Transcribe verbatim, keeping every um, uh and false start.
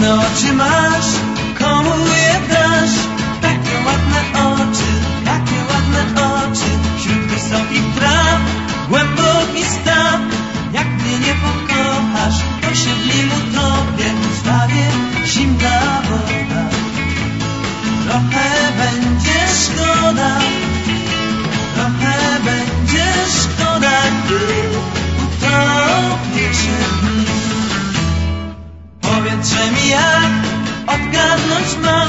Ładne oczy masz, komu je dasz? Takie ładne oczy, takie ładne oczy. Wśród wysokich traw, głęboki staw. Jak mnie nie pokochasz, to się w nim utopię. Stawię zimna woda. Trochę będzie szkoda, trochę będzie szkoda, gdy utopię się w nim. Powietrze mi jak odgadnąć mam.